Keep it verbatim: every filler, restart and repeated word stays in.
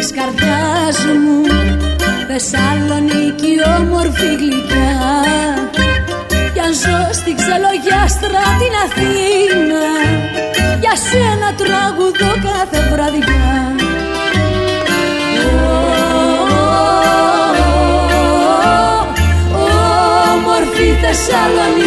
της καρδιάς μου. Θεσσαλονίκη όμορφη γλυκιά, κι αν ζω στη ξελογιάστρα την Αθήνα, για σένα τραγουδώ κάθε βραδιά. Όμορφη Θεσσαλονίκη,